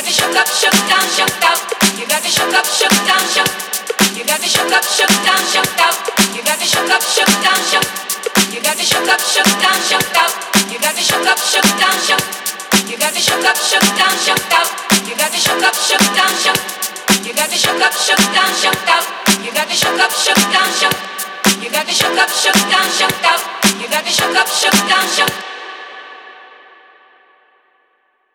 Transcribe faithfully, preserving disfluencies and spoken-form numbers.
to shook up, shook down, shook out. You got to shook up, shook down, shook. You got to shook up, shook down, shook out. You got to shook up, shook down, shook. You got to shook up, shook down, shook out. You got to shook up, shook down, shook. You got to shook up, shook down, shook out. You got to shook up, shook down, shook. You got to shook up, shook down, shook out. You got to shook up, shook down, shook. You got to shook up, shook down, shook out. You got to shook up, shook down, shook.